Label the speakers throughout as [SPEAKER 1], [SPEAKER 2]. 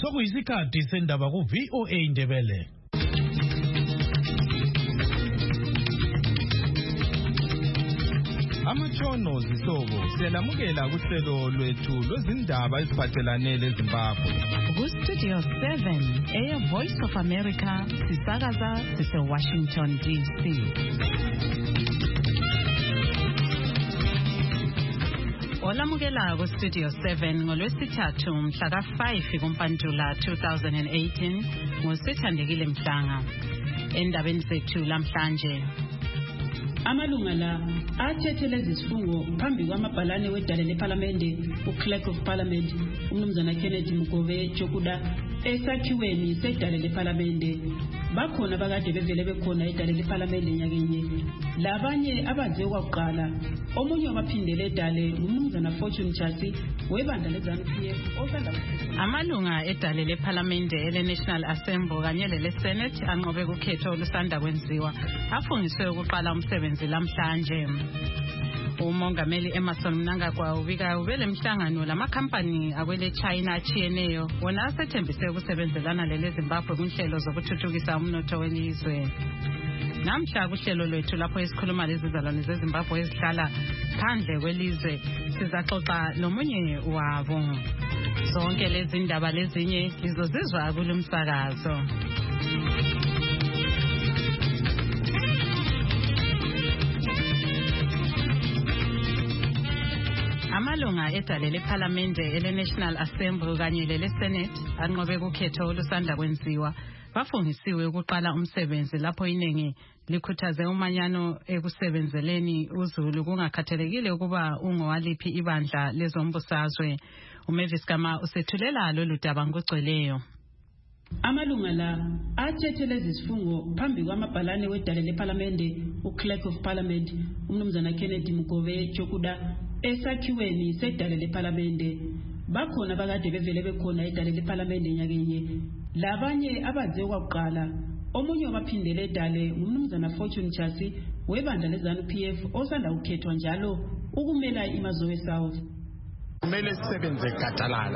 [SPEAKER 1] Sokuyisikhathi sendaba ku VOA Indebele. Amatshono zihlobo siyalamukela kuhlelo lwethu lwezindaba eziphathelane leZimbabwe.
[SPEAKER 2] Ku-Studio 7 Voice of America sisakaza sise-Washington DC. Olamukela ku-Studio 7 ngolwesithathu mhla ka-5 kuMpantula 2018 ngosithandekile Mhlanga. Endabeni zethu lamhlanje,
[SPEAKER 3] amalunga la athethele izifungo phambi kwamabhalane wedale leParliament, uClerk of Parliament uMnumzana Kennedy Mugove Chokuda esakhiweni sedale leParliament. Bakhona bakade bevele bekhona edale leParliament nyakenye. Labanye abaze kwakuqala, omunye wabaphindele edale uMnumzana Fortune Chasi webandla leZANU-PF osanda.
[SPEAKER 2] Amalunga edale leParliament ele-National Assembly kanye lele-Senate anqobe kukhetho olusanda kwenziwa afungiswe ukuqala umsebenzi lamhlanje. Umongameli Emmerson Mnangagwa ubika ubele mhlangano lamakhampani akwele China achiyeneyo wona asethembise ukusebenzelana leZimbabwe kunhlelo zokuthuthukisa umnotho welizwe. Namhla kuhlelo lwethu lapho esikhuluma lezizalwane zeZimbabwe ezihlala phandle kwelizwe sizaxoxa lomunye wabo. Zonke lezi ndaba lezinye lizozizwa kulumsakazo. Amalunga edale leParliament ele-National Assembly kanye lele-Senate anqobe kukhetho olusanda kwenziwa bafungisiwe ukuqala umsebenzi lapho iningi likhuthaze umanyano ekusebenzeleni uZulu kungakhathalekile ukuba ungowaliphi ibandla lezombusazwe. uMavis Gama usethulela lolu daba ngogcweleyo.
[SPEAKER 3] Amalunga la athethele izifungo phambi kwamabhalane wedale leParliament, uClerk of Parliament uMnumzana Kennedy Mugove Chokuda esakhiweni sedale leParliament. Bakhona bakade bevele bekhona edale leParliament nyakenye. Labanye abaze kwakuqala, omunye wabaphindele edale uMnumzana Fortune Chasi webandla leZANU-PF osanda kukhethwa njalo ukumela iMazowe South.
[SPEAKER 4] Kumele sisebenze gadalala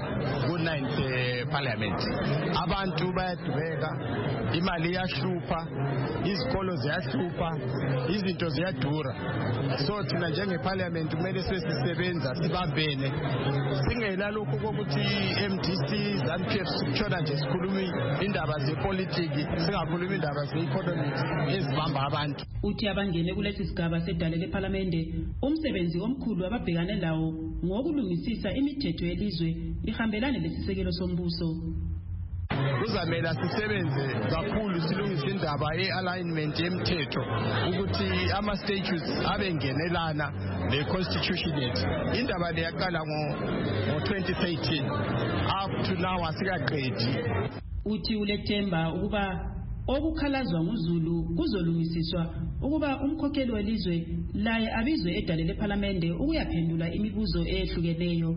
[SPEAKER 4] ku-9th Parliament. Abantu bayadubeka, imali iyashupha, izikolo ziyahlupha, izinto ziyadura. So thina njengeParliament kumele sisebenza sibambene. Singela lokho kokuthi MDC ZANU-PF sikutshona nje sikhuluma indaba zepolitiki, singakhuluma indaba ze-economics ezibamba abantu.
[SPEAKER 3] Uthi abangene kulesi sigaba sedale leParliament umsebenzi omkhulu ababhekane lawo ngokulungisisa imithetho yelizwe ihambelane lesisekelo sombuso.
[SPEAKER 4] Kuzamela sisebenze kakhulu silungise indaba ye-alignment yemthetho ukuthi ama-statutes abengenelana ne-constitution yethu. Indaba le yaqala ngo-2013 up to now asikaqedi.
[SPEAKER 3] Uthi ulethemba ukuba okukhalazwa nguZulu kuzolungisiswa ukuba umkhokheli welizwe laye abizwe edale leParliament ukuyaphendula imibuzo ehlukeneyo.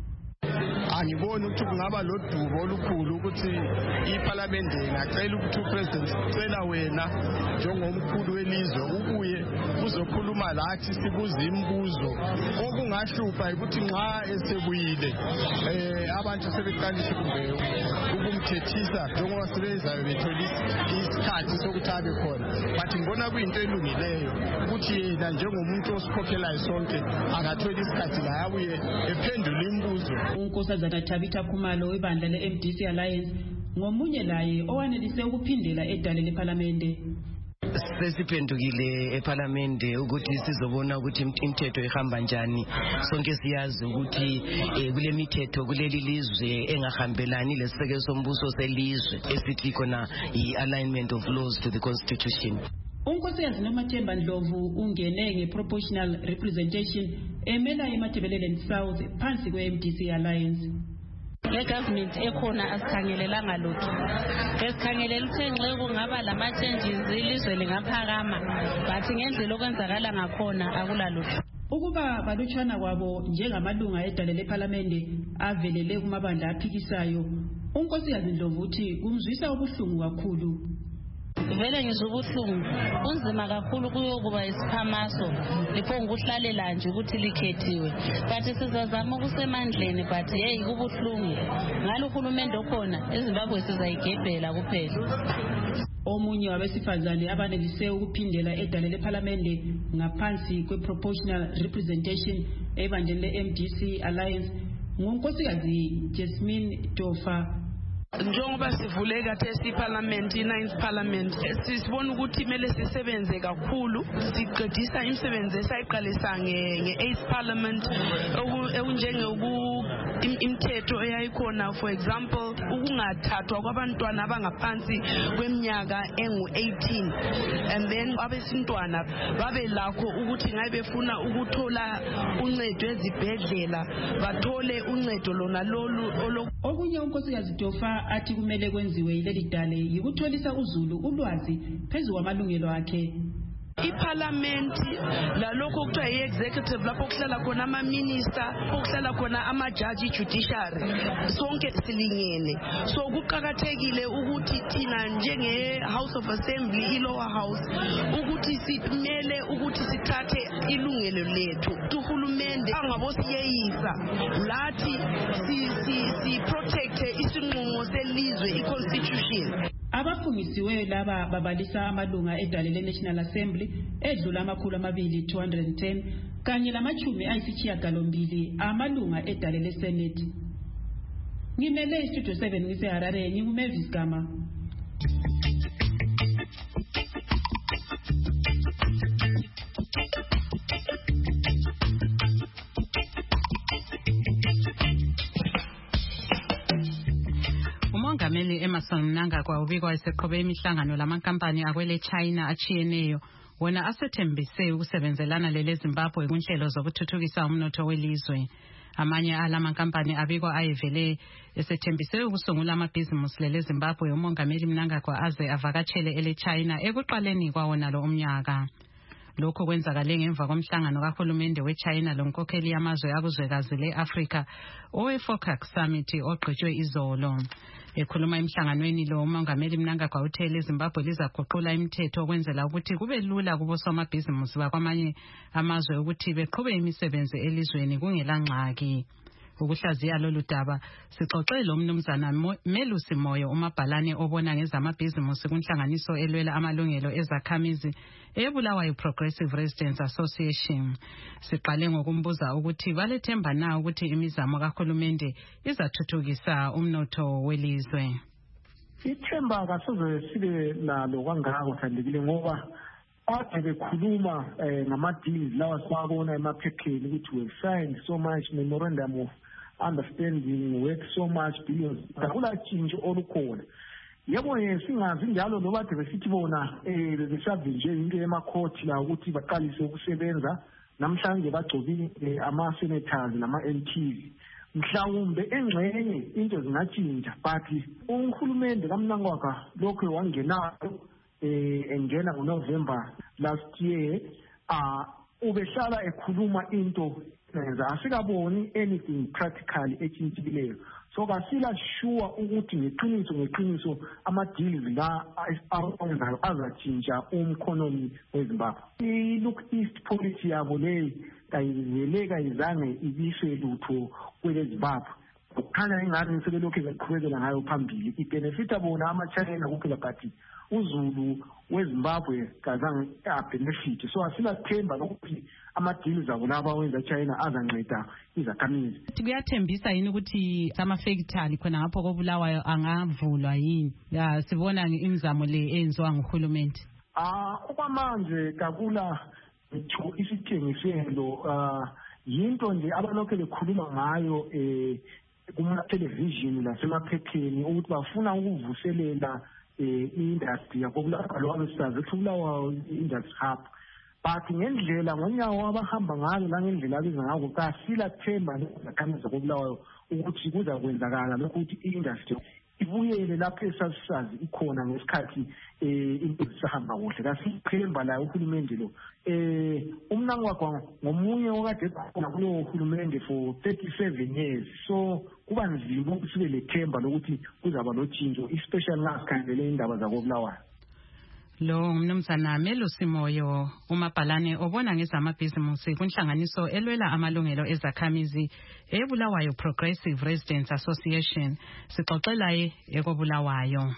[SPEAKER 4] Angiboni ukuthi kungaba lodubo olukhulu ukuthi iParliament ingacela ukuthi uPresident sicela wena njengomkhulu welizwe ubuye uzokhuluma lathi sibuze imibuzo. Okungahlupha ukuthi nxa esebuyile abantu sebeqalishe kumbe ukumthethisa njengoba sebezayo bethola isikhathi sokuthi abe khona. But ngibona kuyinto elungileyo ukuthi yena njengomuntu osikhokhelayo sonke angathola isikhathi la abuye ephendula imibuzo.
[SPEAKER 3] uNkosazana Tabitha Khumalo webandla le-MDC Alliance ngomunye laye owanelise ukuphindela edale leParliament.
[SPEAKER 5] Sesiphendukile eParliament ukuthi sizobona ukuthi imithetho ihamba njani. Sonke siyazi ukuthi kule mithetho kuleli lizwe engahambelani lesisekelo sombuso selizwe esithi khona i-alignment of laws to the constitution.
[SPEAKER 3] uNkosikazi Nomathemba Ndlovu ungene nge-proportional representation emela eMatabeleland South phansi kwe-MDC Alliance.
[SPEAKER 6] Le-government ekhona asikhangelelanga lutho. Esikhangelela ukuthi nxa kungaba lama-changes ilizwe lingaphakama, but ngendlela okwenzakala ngakhona akulalutho.
[SPEAKER 3] Ukuba balutshwana kwabo njengamalunga edale leParliament avelele kumabandla aphikisayo, uNkosikazi Ndlovu uthi kumzwisa ubuhlungu kakhulu.
[SPEAKER 6] vele ngizwe ubuhlungu kunzima kakhulu kuyokuba isiphamaso liphonguhlalela nje ukuthi likhethiwe but sizazama ukusemandleni but hey kubuhlungu ngalo uhulumende okhona eZimbabwe sizayigebhela kuphela.
[SPEAKER 3] Omunye wabesifazane abanelise ukuphindela edale lePhalamende ngaphansi kwe-proportional representation ebandleni le-MDC Alliance ngunkosikazi Jasmine Dofa.
[SPEAKER 7] Njengoba sivule khathesi iParliament, i-9th Parliament, sisibona ukuthi kumele sisebenze kakhulu siqedisa imisebenzi esayiqalisa nge-8th Parliament imithetho eyayikhona, for example ukungathathwa kwabantwana abangaphansi kweminyaka engu-18 and then abesintwana babe lakho ukuthi ngabe befuna ukuthola uncedo ezibhedlela bathole uncedo lona lolu.
[SPEAKER 3] Okunye unkosikazi Dofa athi kumele kwenziwe yileli dale yikutholisa uZulu ulwazi phezu kwamalungelo akhe.
[SPEAKER 7] iParliament lalokho okuthiwa i-executive lapho kuhlala khona ama-minister, okuhlala khona ama-judge, judiciary, sonke silingene. So kuqakathekile ukuthi thina njenge-House of Assembly, i-lower house, ukuthi simele ukuthi sithathe ilungelo lethu. Uhulumende angabosiyeyisa lathi si-protecte isinqumo selizwe, i-constitution.
[SPEAKER 3] Abafungisiweyo laba babalisa amalunga edale le-National Assembly edlula 210 kanye lamachumi ayisishiyagalombili amalunga edale le-Senate. Ngimele iStudio 7 ngiseHarare, nginguMavis Gama.
[SPEAKER 2] uMongameli Emmerson Mnangagwa ubikwa eseqhobe imihlangano lamankampani akwele China achiyeneyo wona asethembise ukusebenzelana leZimbabwe kunhlelo zokuthuthukisa umnotho welizwe. Amanye alamankampani abikwa ayevele esethembise ukusungula amabhizimusi leZimbabwe. uMongameli Mnangagwa aze avakatshele eChina ekuqaleni kwawona lo umnyaka. Lokho kwenzakale ngemva komhlangano kahulumende weChina lonkokheli yamazwe akuzwekazi leAfrika oweFOCAC Summit ogqitshwe izolo. Ekhuluma emhlanganweni lo uMongameli Mnangagwa uthe leZimbabwe lizaguqula imithetho ukwenzela ukuthi kube lula kubosomabhizimusi bakwamanye amazwe ukuthi beqhube imisebenzi elizweni kungelangxaki. Ukuhlaziya lolu daba sixoxe lo mnumzana Melusi Moyo umabhalane obona ngezamabhizimusi kunhlanganiso elwela amalungelo ezakhamizi eBulawayo Progressive Residents Association. Siqale ngokumbuza ukuthi balethemba na ukuthi imizamo kahulumende izathuthukisa umnotho welizwe.
[SPEAKER 8] Ithemba kasoze sibe nalo kangako thandekile ngoba ade bekhuluma ngama-deals lawa siwabona emaphepheni ukuthi we signed so much memorandum of understanding, work so much billions. Akula tshintsho olukhona. Yebo singazi njalo loba de besithi bona besabe nje into emacourt la ukuthi baqalise ukusebenza namhlanje bagcobile ama-senators nama-MPs. Mhlawumbe engxenye into zingatshintsha but uhulumende kaMnangagwa lokho wangenayo engena ngoNovember last year ubehlala ekhuluma into asikaboni anything practically etshintshileyo. So kasila sure ukuthi ngeqiniso ama-deals la awenzayo azatshintsha umkhonomi weZimbabwe. I-Look East policy yabo leyo kayizange ibise lutho kweleZimbabwe. Kukhanya ingani sebelokhu beqhubekela ngayo phambili. Ibenefita bona ama-China kuphela but uZulu weZimbabwe kazange abenefit. So asilathemba lokuthi ama-deals abo laba wenza China azanceda izakhamizi.
[SPEAKER 2] Kuyathembisa yini ukuthi ama-factory khona ngapho koBulawayo angavulwa yini? Sibona imizamo le eyenziwa nguhulumende.
[SPEAKER 8] Okwamanje kakula isithengiselo yinto nje abalokhu bekhuluma ngayo kuma-television lasemaphepheni ukuthi bafuna ukuvuselela i-industry yakoBulawayo sisazi ukuthi uBulawayo i-industry hub. But ngendlela ngonyawo abahamba ngayo langendlela abiza ngako kasila themba lezakhamizi zakoBulawayo ukuthi kuzakwenzakala lokho ukuthi i-industry ibuyele lapho esasisazi ikhona ngesikhathi into zisahamba kuhle. Kasithemba la uhulumende lo uMnangagwa ngomunye okade khona kulo uhulumende for 37 years. So kuba nzima ukuthi sibe lethemba lokuthi kuzaba lotshintsho especially ngasikhangele indaba zakoBulawayo.
[SPEAKER 2] Lo mnumzana Melusi Moyo umabhalane obona ngezamabhizimusi kunhlanganiso elwela amalungelo ezakhamizi eBulawayo Progressive Residents Association sixoxela ekobulawayo.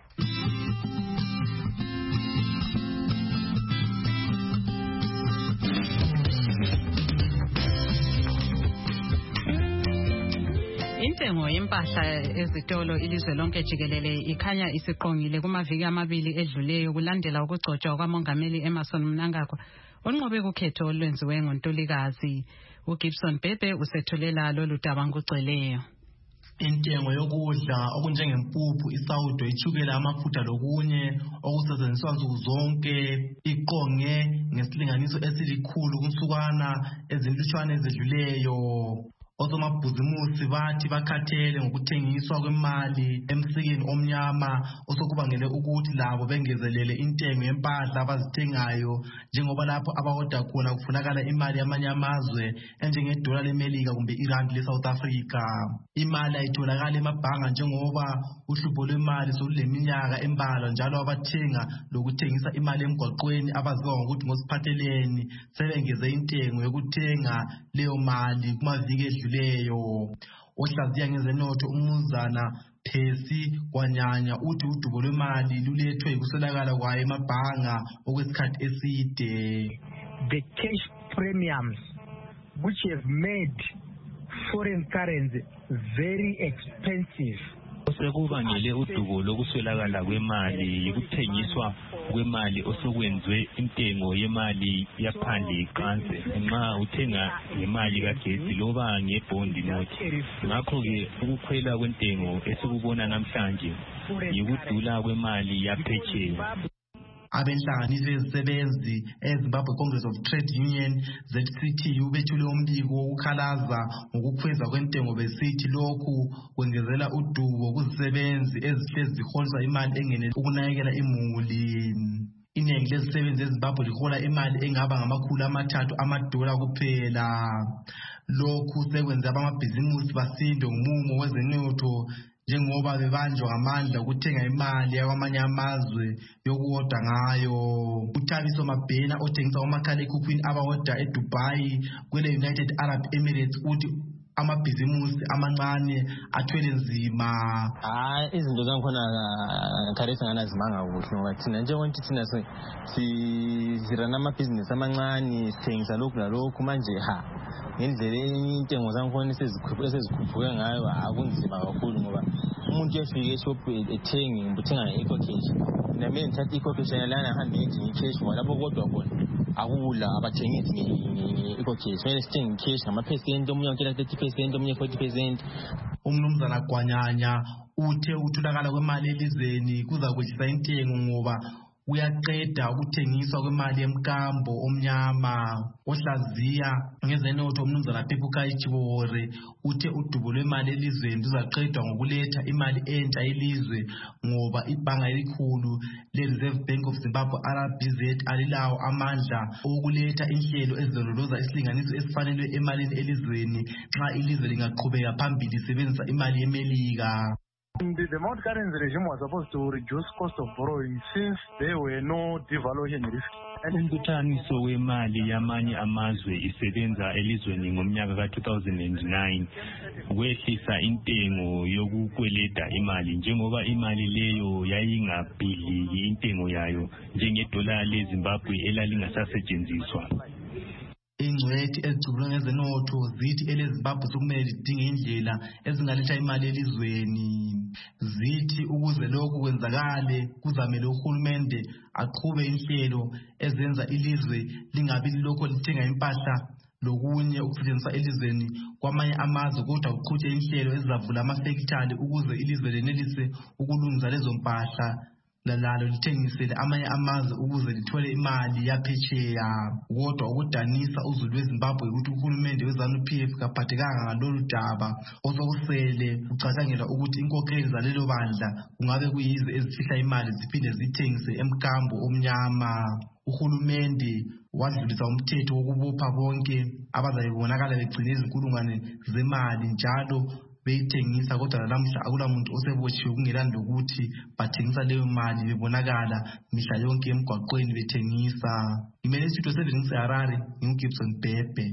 [SPEAKER 2] Intengo yempahla ezitolo ilizwe lonke jikelele ikhanya isiqongile kumaviki amabili edluleyo kulandela ukugcotshwa kwamongameli Emmerson Mnangagwa onqobe ukhetho olwenziwe ngoNtulikazi. uGibson Bebe usethulela lolu daba ngugcweleyo.
[SPEAKER 9] Intengo yokudla okunjengempuphu, isawudo, ichukela, amafutha lokunye okusetshenziswa nsuku zonke iqonge ngesilinganiso esilikhulu kunsukwana ezinhlutshwane ezedluleyo. Osomabhizimusi bathi bakhathele ngokuthengiswa kwemali emsikeni omnyama osokubangele ukuthi labo bengezelele intengo yempahla abazithengayo njengoba lapho abahoda khona kufunakala imali yamanye amazwe enjengedola leMelika kumbe irandi leSouth Africa. Imali ayitholakala emabhanga njengoba uhlupho lwemali soluleminyaka embalwa njalo abathenga lokuthengisa imali emgwaqweni abaziwa ngokuthi ngosiphatheleni sebengeze intengo yokuthenga leyo mali kumaviki leyo. Ohlaziya ngezenotho umnumzana Phesi Kwanyanya uthi udubo lwemali lulethwe yikuswelakala kwayo emabhanga okwesikhathi eside.
[SPEAKER 10] The cash premiums which have made foreign currency very expensive.
[SPEAKER 11] Osekubangele udubo lokuswelakala kwemali yikuthengiswa kwemali osokwenzwe intengo yemali yaphandle iqanse nxa uthenga ngemali kagesi loba ngebhondi nothi. Ngakho-ke ukukhwela kwentengo esikubona namhlanje yikudula kwemali yaphetsheya.
[SPEAKER 9] Abenhlanganiso ezisebenzi eZimbabwe Congress of Trade Union ZCTU bethule umbiko wokukhalaza ngokukhweza kwentengo besithi lokhu kwengezela udubo kuzisebenzi ezihlezi ziholisa imali engenele ukunakekela imuli. Iningi lezisebenzi eZimbabwe lihola imali engaba $300 kuphela. Lokhu sekwenza abamabhizimusi basinde ngomumo wezenotho njengoba bebanjwa ngamandla ukuthenga imali yakwamanye amazwe yokuhoda ngayo. uThabiso Mabhena othengisa umakhalekhukhwini abahoda eDubai kwele United Arab Emirates uthi amabhizimusi amancane athwele nzima.
[SPEAKER 12] Izinto zangikhona kharisa nganazimanga kuhle ngoba thina njengokuthi thina sirana amabhizinisi amancane sithengisa lokhu lalokhu manje ngendlela intengo zangikhona esezikhuphuke ngayo akunzima kakhulu ngoba umuntu uyafika eshop ethenge ngibuthenga nge-eco cash nami ngithatha i-eco cash lana ngihambe ngithi ngi-cash ngoba lapho kodwa khona akula abathengisi nge-eco cash kumele sithenge nge-cash ngamaphesenti omunye ngitshela 30% omunye 40%.
[SPEAKER 9] Umnumzana Kwanyanya uthe ukutholakala kwemali elizweni kuza kwehlisa intengo ngoba uyaqeda ukuthengiswa kwemali emkambo omnyama. Ohlaziya ngezenotho umnumzana Pepukai Chibore uthe udubo lwemali elizweni luzaqedwa ngokuletha imali entsha elizwe ngoba ibhanga elikhulu le-Reserve Bank of Zimbabwe RBZ alilawo amandla okuletha inhlelo ezilondoloza isilinganiso esifanelwe emalini elizweni nxa ilizwe lingaqhubeka phambili lisebenzisa imali yeMelika.
[SPEAKER 10] The Mount currency regime was supposed to reduce cost of borrowing since there were no devaluation risk.
[SPEAKER 11] Umbuthaniso wemali yamanye amazwe isebenza elizweni ngomnyaka ka-2009 kwehlisa intengo yokukweleta imali njengoba imali leyo yayingabhidliki intengo yayo njengedola leZimbabwe elalingasasetshenziswa.
[SPEAKER 9] Ingcwethi ezicubulwe ngezenotho zithi eleZimbabwe sokumele lidinge indlela ezingaletha imali elizweni. Zithi ukuze lokhu kwenzakale kuzamele uhulumende aqhube inhlelo ezenza ilizwe lingabi lokho lithenga impahla lokunye ukusetshenziswa elizweni kwamanye amazwe kodwa uqhuthe inhlelo ezizavula amafekithali ukuze ilizwe lenelise ukulungisa lezo mpahla lalo lithengisele amanye amazwe ukuze lithole imali yaphetsheya. Kodwa ukudanisa uzulu weZimbabwe ukuthi uhulumende weZANU-PF kaphathekanga ngalolu daba osokusele kucatshangelwa ukuthi inkokheli zalelo bandla kungabe kuyizo ezifihla imali ziphinde zithengise emkambo omnyama. Uhulumende wadlulisa umthetho wokubopha bonke abazabe bonakala begcine izinkulungwane zemali njalo beyithengisa, kodwa namhla akula muntu osebotshiwe kungelani lokuthi bathengisa leyo mali bebonakala mihla yonke emgwaqweni bethengisa. Imele Studio 7 ngiseHarare, nginguGibson Bhebhe.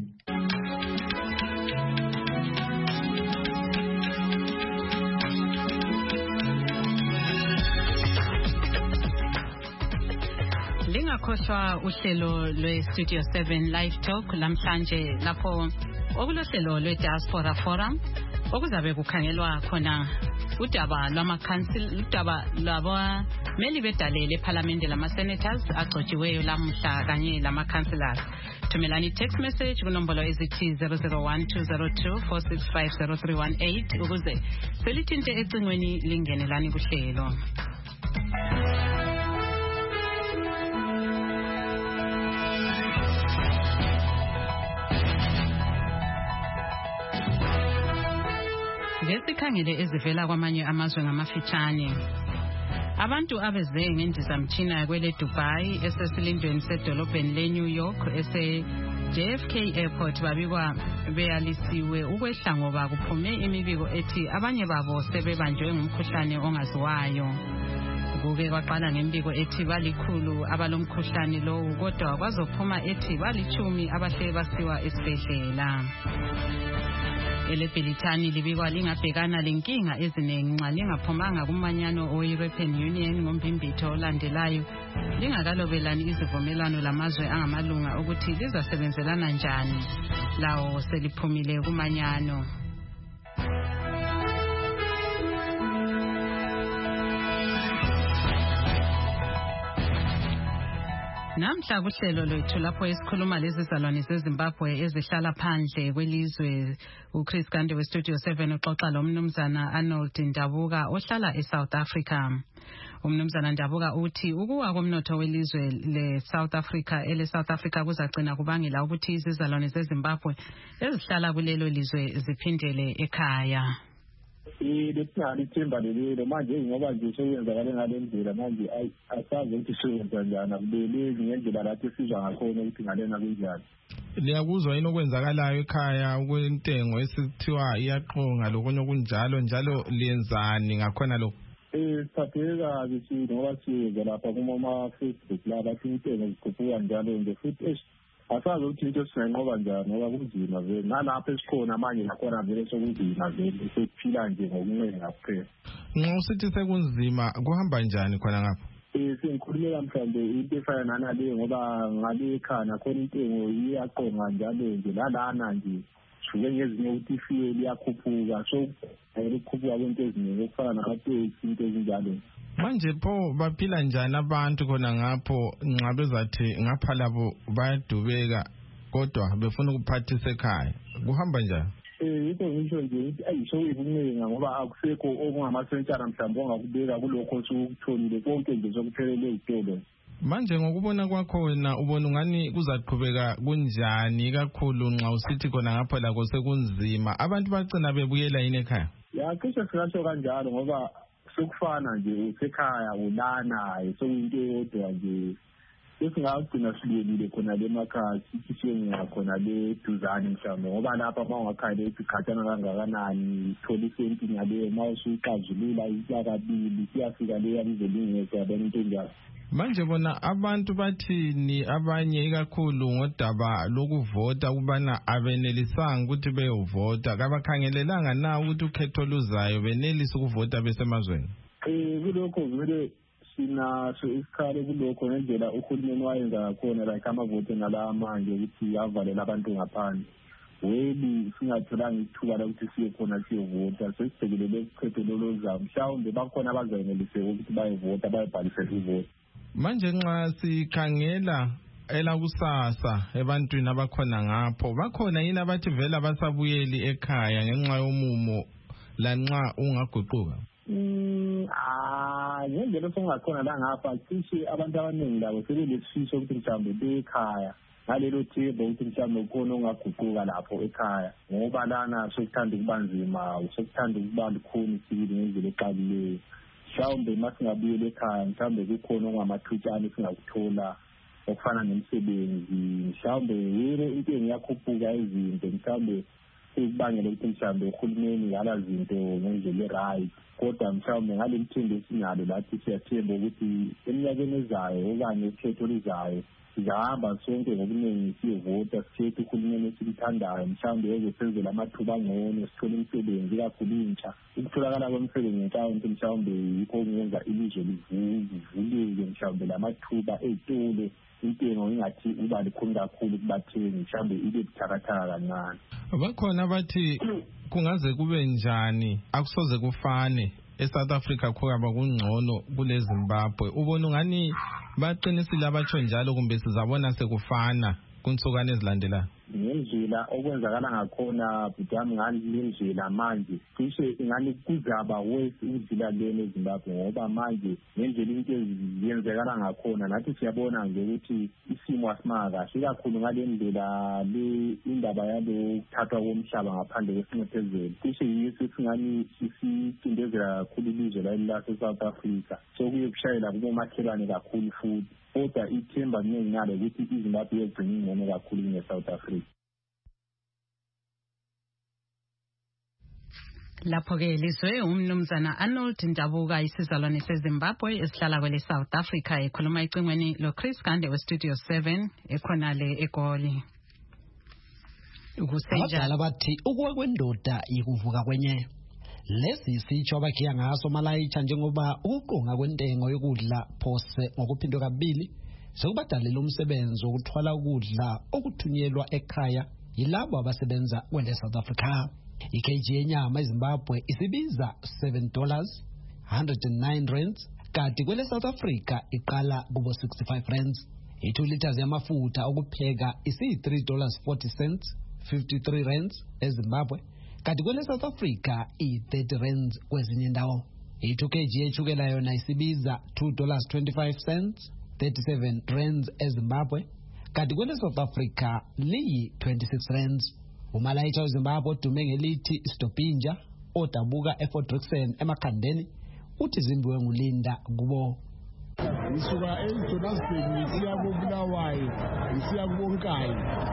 [SPEAKER 2] Lingakhohlwa uhlelo lwe-Studio 7 Live Talk lamhlanje lapho okulohlelo lwe-Diaspora Forum okuzabe kukhangelwa khona udaba lwabameli bedale lephalamende lama-senators agcotshiweyo lamuhla kanye lama-councillors. Thumelani text message kunombolo ezithi 0012024650318 ukuze selithinte ecingweni lingenelani kuhlelo. Ngesikhangele ezivela kwamanye amazwe ngamafitshane. Abantu abeze ngendizamtshina kwele Dubai esesilindweni sedolobheni leNew York JFK Airport babikwa beyalisiwe ukwehla ngoba kuphume imibiko ethi abanye babo sebebanjwe ngumkhuhlane ongaziwayo. Kuke kwaqala ngembiko ethi balikhulu abalomkhuhlane lowo kodwa kwazophuma ethi bali10 abahle basiwa esibhedlela. Elebhilithani libikwa lingabhekana lenkinga eziningi nxa lingaphumanga kumanyano o-European Union ngombimbitho olandelayo lingakalobelani izivumelwano lamazwe angamalunga ukuthi lizasebenzelana njani lawo seliphumile kumanyano. Namhla kuhlelo lwethu lapho esikhuluma lezizalwane zeZimbabwe ezihlala phandle kwelizwe uChris Gande weStudio 7 uxoxa lomnumzana Arnold Ndabuka ohlala eSouth Africa. Umnumzana Ndabuka uthi ukuwa komnotho welizwe leSouth Africa kuzagcina kubangela ukuthi izizalwane zeZimbabwe ezihlala kulelo lizwe ziphindele ekhaya.
[SPEAKER 13] Lethimba lelo manje ngoba nje sokwenzakala ngalendlela manje asazi ukuthi siyenza njani akubelezi ngendlela lapho sizwa ngakhona ukuthi ngalena kunjani.
[SPEAKER 1] Liyakuzwa yini okwenzakalayo ekhaya ukwentengo esithiwa iyaqonga lokunye okunjalo njalo liyenzani ngakhona lokho?
[SPEAKER 13] Siphatheka kabi ngoba siyenza lapha kuma Facebook la bathi intengo zikhuphuka njalo nje futhi asazi ukuthi into singanqoba njani ngoba kunzima vele nalapho esikhona manje nakhona vele sokunzima vele sesiphila nje ngokuncenga kuphela.
[SPEAKER 1] Nxa usithi sekunzima kuhamba njani khona ngapha?
[SPEAKER 13] Sengikhulumela mhlawumbe into efana naleyo ngoba ngale ekhaya nakhona intengo iyaqonga njalo nje lalana nje shuke ngezinye ukuthi ifiye liyakhuphuka so ukukhuphuka kwento eziningi okufana namateksi into ezinjalo.
[SPEAKER 1] Manje pho baphila njani abantu khona ngapho nxa bezathi ngapha labo bayadubeka kodwa befuna ukuphathisa ekhaya kuhamba njani?
[SPEAKER 13] Yikho ngisho nje ukuthi ayisho ikuncenga ngoba akusekho okungamasentshana mhlawumbe ongakubeka kulokho osukutholile konke nje sokuphelele izitolo.
[SPEAKER 1] Manje ngokubona kwakho wena ubona ungani kuzaqhubeka kunjani kakhulu nxa usithi khona ngapho lakho sekunzima abantu bagcina bebuyela yini ekhaya?
[SPEAKER 13] Cishe singasho kanjalo ngoba sokufana nje usekhaya ulana sokuyinto eyodwa nje sesingagcina sibuyelile khona le emakhaya sishiye khona le duzane mhlawumbe ngoba lapha mawungakhaya lesikhathana kangakanani thola isenti ngale mawusuyixazulula isakabili siyafika le yamzelingeza yabona into enjalo.
[SPEAKER 1] Manje bona abantu bathini abanye ikakhulu ngodaba lokuvota kubana abenelisanga ukuthi beyovota kabakhangelelanga na ukuthi ukhetho luzayo benelisa ukuvota besemazweni?
[SPEAKER 13] Kulokho vele sinaso isikhalo kulokho ngendlela uhulumeni wayenza ngakhona like amavote nala manje ukuthi avalela abantu ngaphandle. Weli singatholanga ithuba lokuthi siye khona siyovota sesibhekelele ukhetho loluzayo mhlawumbe bakhona abazayenelise ukuthi bayevota bayebhalisele ukuvota.
[SPEAKER 1] Manje nxa sikhangela elakusasa ebantwini abakhona ngapho bakhona yini abathi vela basabuyeli ekhaya ngenxa yomumo lanxa ungaguquka?
[SPEAKER 13] Ngendlela songakhona la ngapha cishe abantu abaningi labo sebelesifiso ukuthi mhlawumbe bekhaya ngalelo themba ukuthi mhlawumbe ukhona ongaguquka lapho ekhaya ngoba lana sokuthanda ukuba nzima sokuthanda ukuba lukhuni sibili ngendlela exabileyo. Mhlawumbe masingabuyela ekhaya mhlawumbe kukhona ongamathutshana singakuthola okufana nemisebenzi mhlawumbe yile intengo iyakhuphuka izinto mhlawumbe ekubangela ukuthi mhlawumbe uhulumeni yala zinto ngendlela e-right. Kodwa mhlawumbe ngale mthimba esinalo lathi siyathemba ukuthi eminyakeni ezayo okanye ukhetho luzayo singahamba sonke ngobuningi siyovota sikhethe uhulumeni esimthandayo mhlawumbe ezosenzela amathuba angcono sithole imisebenzi kakhulu intsha. Ukutholakala kwemisebenzi ngenhlawumbe mhlawumbe yikho kungenza ilizwe livuleke mhlawumbe lamathuba ey'tolo intengo ingathi uba likhulu kakhulu kubathengi mhlawumbe ibe buthakathaka kancane.
[SPEAKER 1] Bakhona abathi kungaze kube njani akusoze kufane eSouth Africa khokaba kungcono kule Zimbabwe. Ubona ngani baqinisile abatsho njalo kumbe sizabona sekufana kunsukane ezilandelayo?
[SPEAKER 13] Ngendlela okwenzakala ngakhona butami ngani lendlela manje cishe ingani kuzaba worse udlula lena eZimbabwe ngoba manje ngendlela into eziyenzekala ngakhona nathi siyabona nje ukuthi isimo asimanga kahle kakhulu ngale ndlela le indaba yalo kuthathwa komhlaba ngaphandle kwesinxephezelo cishe yiso singani sisicindezela kakhulu ilizwe lase-South Africa so kuye kushayela kubomakhelwane kakhulu futhi kodwa ithemba nalo ukuthi iZimbabwe yogcina ingcono kakhulu kune-South Africa.
[SPEAKER 2] Lapho-ke lizwe umnumzana Arnold Ndabuka isizalwane seZimbabwe esihlala kwele South Africa ekhuluma icingweni loChris Gande weStudio 7 ekhonale eGoli.
[SPEAKER 14] Abadala bathi ukuwa kwendoda yikuvuka kwenye. Lesi sitsho abakhiya ngaso Malayitha njengoba ukuqonga kwentengo yokudla phose ngokuphindwe kabili sekubadalela umsebenzi wokuthwala ukudla okuthunyelwa ekhaya yilabo abasebenza kwele South Africa. I-kg yenyama eZimbabwe isibiza $7, 109 rands, kanti kwele South Africa iqala kubo 65 rands. I-2 liters yamafutha okupheka isi$3.40, 53 rands eZimbabwe, kanti kwele South Africa i-30 rands kwezinye indawo. I-2 kg yetshukela yona isibiza $2.25, 37 rands eZimbabwe, kanti kwele South Africa liyi 26 rands. Umalayitha weZimbabwe odume ngelithi Stopinja odabuka eFortrixen emakhandeni uthi zimbiwe ngulinda kubo.
[SPEAKER 15] Ngisuka eJohannesburg ngisiya koBulawayo ngisiya kuBonkayi.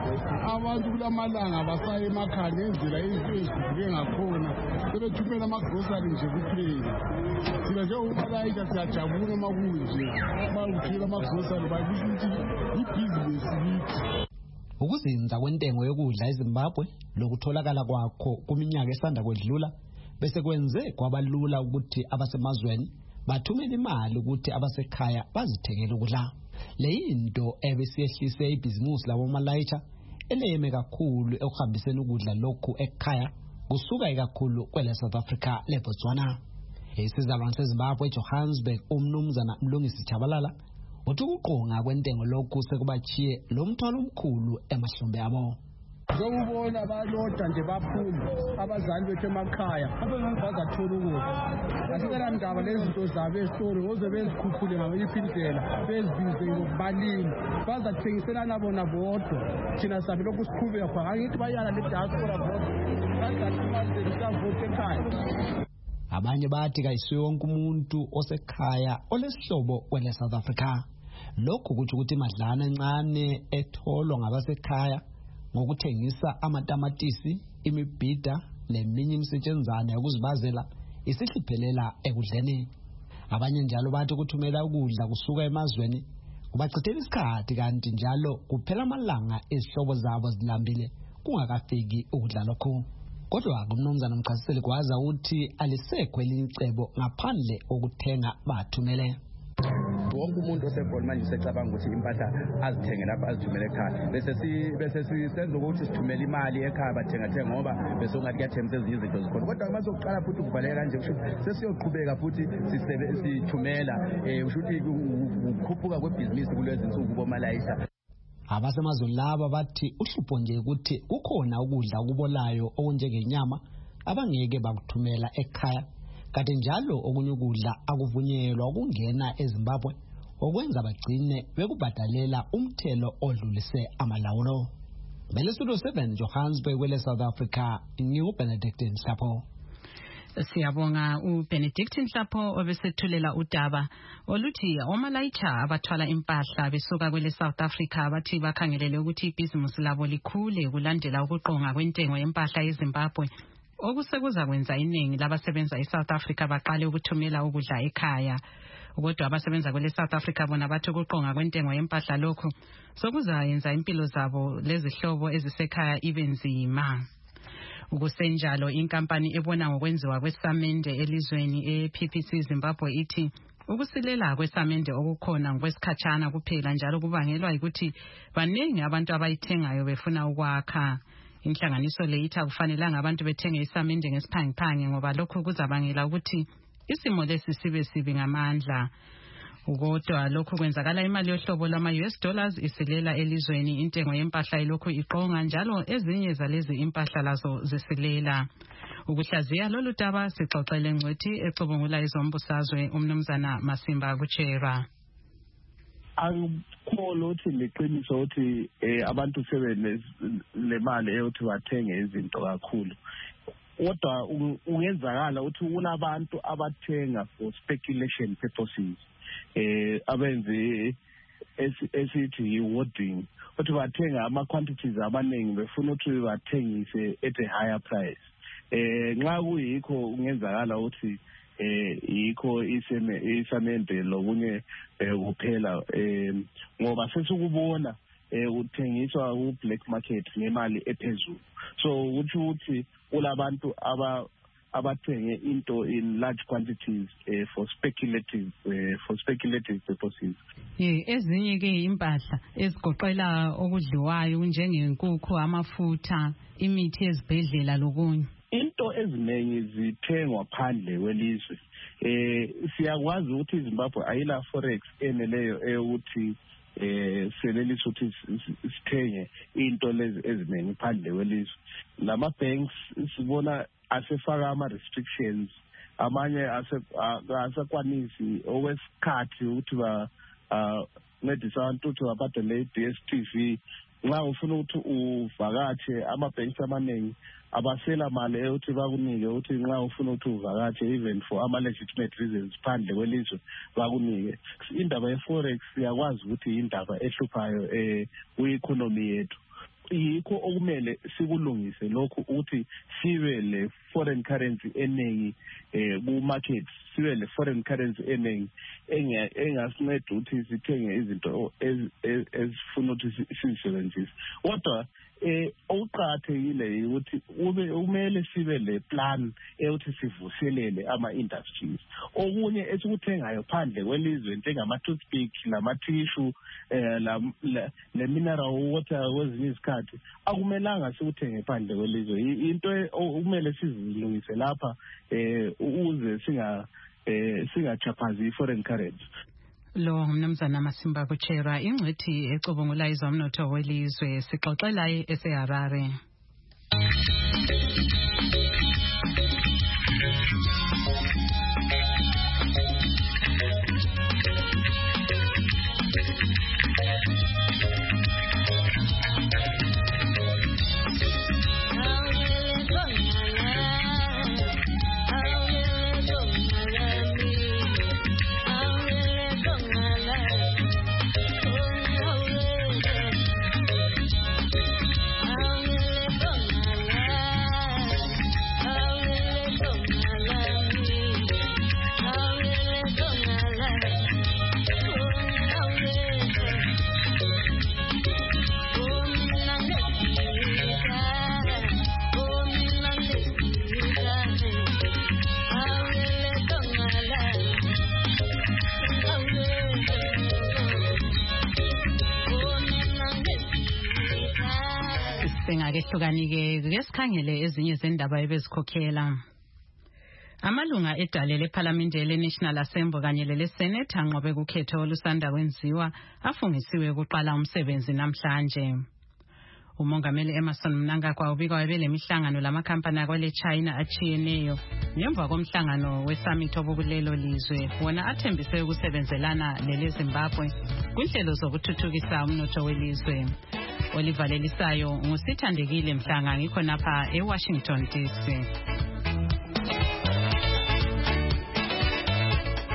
[SPEAKER 15] Abantu kulamalanga basaya emakhaya ngendlela izinto eziguquke ngakhona sebethumela amagrosari nje kuphela. Sina nje uMalayitha siyajabula makunje bakuthela amagrosari bakusho ukuthi ibhizinesi lithi.
[SPEAKER 14] Ukuzinza kwentengo yokudla eZimbabwe lokutholakala kwakho kuminyaka esanda kwedlula bese kwenze kwabalula ukuthi abasemazweni bathumele imali ukuthi abasekhaya bazithengele ukudla. Leyinto ebesiyehlise ibhizinisi labo Malayitha eleme kakhulu ekuhambiseni ukudla lokhu ekhaya kusuka ikakhulu kwele South Africa leBotswana. Isizalwane seZimbabwe eJohannesburg umnumzana Mlungisi Chabalala uthi ukuqonga kwentengo lokhu sekubachiye lo mthwalo omkhulu emahlombe abo.
[SPEAKER 15] Ngokubona abaloda nje baphuma abazali bethu emakhaya bazathola ukudla. Asikela ndaba lezinto zabo esitolo oze bezikhuphule ngayiphi indlela bezibize ngokubalini bazathengiselana bona bodwa. Thina sabe lokhu siqhubeka khona angithi bayala le diaspora bodwa bazathi manje sisavote ekhaya.
[SPEAKER 14] Abanye bathi kayisiwe wonke umuntu osekhaya olesihlobo kwele South Africa. Lokhu kuthi ukuthi madlana encane etholwa ngabasekhaya ngokuthengisa amatamatisi, imibhida leminye imisetshenzana yokuzibazela isihliphelela ekudleni. Abanye njalo bathi ukuthumela ukudla kusuka emazweni kubachithela isikhathi kanti njalo kuphela amalanga ezihlobo zabo zilambile kungakafiki ukudla lokho. Kodwa kumnumzana Mchasiseli kwaza uthi alisekho elinye icebo ngaphandle kokuthenga bathumele.
[SPEAKER 16] Wonke umuntu osebholi manje usecabanga ukuthi impahla azithenge lapha azithumele ekhaya bese sisenza ukuthi sithumele imali ekhaya bathenga ngoba bese ungathi kuyathemisa ezinye izinto zikhona kodwa uma sokuqala futhi ukuvaleka kanje kusho sesiyoqhubeka futhi sithumela kusho ukuthi ukukhuphuka kwebhizinisi kulezi insuku boMalayitha.
[SPEAKER 14] Abasemazweni laba bathi uhlupho nje ukuthi kukhona ukudla okubolayo okunjengenyama abangeke bakuthumela ekhaya kanti njalo okunye ukudla akuvunyelwa ukungena eZimbabwe okwenza bagcine bekubhadalela umthelo odlulise amalawulo. Studio 7 Johannesburg kwele South Africa, nginguBenedict Nhlapo.
[SPEAKER 2] Siyabonga uBenedict Nhlapho obesethulela udaba oluthi omalayitha abathwala impahla besuka kwele South Africa bathi bakhangelele ukuthi ibhizimusi labo likhule kulandela ukuqonga kwentengo yempahla eZimbabwe okusekuza kwenza iningi labasebenza eSouth Africa baqale ukuthumela ukudla ekhaya. Kodwa abasebenza kwele South Africa bona bathi ukuqonga kwentengo yempahla lokho sokuzayenza impilo zabo lezihlobo ezisekhaya ibenzima. Ukusenjalo inkampani ebona ngokwenziwa kwesamende elizweni ePPC Zimbabwe ithi ukusilela kwesamende okukhona ngokwesikhatshana kuphela njalo kubangelwa ukuthi baningi abantu abayithengayo befuna ukwakha. Inhlanganiso le ithi akufanelanga abantu bethenge isamende ngesiphangiphangi ngoba lokho kuzabangela ukuthi isimo lesi sibe sibi ngamandla. Kodwa lokhu kwenzakala imali yohlobo lama-US isilela elizweni intengo yempahla ilokhu iqonga njalo ezinye zalezi impahla lazo zisilela. Ukuhlaziya lolu daba sixoxele ngcwethi ecubungula izombusazwe umnumzana Masimba Kuchera.
[SPEAKER 13] Akukho ukuthi liqiniso ukuthi abantu le mali eyokuthi bathenge izinto kakhulu. Kodwa ungenzakala ukuthi kunabantu abathenga for speculation purposes. Abenze esithi hoarding ukuthi bathenga ama-quantities abaningi befuna ukuthi bathengise at a higher price. Nxa kuyikho ungenzakala ukuthi yikho isamende lokunye kuphela ngoba sesikubona uthengiswa ku-black market ngemali ephezulu. So ukuthi kulabantu abathenge into in large quantities for speculative purposes.
[SPEAKER 2] Ezinye ke impahla ezigoqela okudliwayo njengenkukhu, amafutha, imithi ezibhedlela lokunye.
[SPEAKER 13] Into eziningi zithengwa phandle kwelizwe. Siyakwazi ukuthi iZimbabwe ayila forex eneleyo eyokuthi selelisa ukuthi sithenge into lezi eziningi phandle kwelizwe. Lama banks sibona asefaka ama-restrictions amanye asakwanisi okwesikhathi ukuthi bancedisa abantu ukuthi babhadele i-DSTV. Nxa ufuna ukuthi uvakatshe ama-banks amaningi abasela mali eyokuthi bakunike ukuthi nxa ufuna ukuthi uvakatshe even for ama-legitimate reasons phandle kwelizwe bakunike. Indaba ye-forex siyakwazi ukuthi indaba ehluphayo kwi-economy yethu. Yikho okumele sikulungise lokhu ukuthi sibe le foreign currency eningi ku-market, sibe le foreign currency eningi engasinceda ukuthi sithenge izinto ezifuna ukuthi sizisebenzise. Kodwa okuqakathekile ukuthi kumele sibe le plan eyokuthi sivuselele ama-industries. Okunye esikuthengayo phandle kwelizwe njengama-toothpick, lama-tissue, le-mineral water kwezinye izikhathi akumelanga sikuthenge phandle kwelizwe. Into okumele sizilungise lapha ukuze singachaphazi i-foreign currency.
[SPEAKER 2] Lo mnumzana Masimba Kuchera ingcwethi ecubungula izomnotho welizwe sixoxela eseHarare. Ngakehlukanike ngesikhangele ezinye zendaba ebezikhokhela. Amalunga edale lePhalamende leNational Assembly kanye leSenate anqobe kukhetho olusanda kwenziwa afungisiwe ukuqala umsebenzi namhlanje. Umongameli Emmerson Mnangagwa ubikwa belemihlangano lamakhampani akwele China achiyeneyo ngemva komhlangano wesummit obulelo lizwe wona athembise ukusebenzelana leZimbabwe kwinhlelo zokuthuthukisa umnotho welizwe. Olivalelisayo ngusithandekile Mhlanga ngikho napha eWashington DC.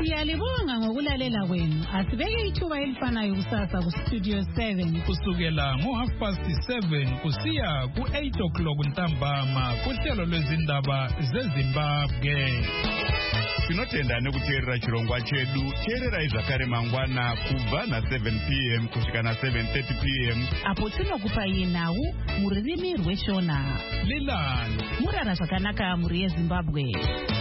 [SPEAKER 2] Siyalibonga ngokulalela kwenu. Asibeke ithuba elifanayo kusasa ku Studio 7
[SPEAKER 17] kusukela ngo7:30 kusiya ku8 ntambama kuhlelo lwezindaba zeZimbabwe.
[SPEAKER 18] Tinotenda nekuteerera chirongwa chedu. Teererai zvakare mangwana kubva na7 p.m. kusvika na7:30 p.m.
[SPEAKER 19] apo tinokupai nhau mururimi rweshona.
[SPEAKER 17] Lilani
[SPEAKER 19] murara zvakanaka muri yeZimbabwe.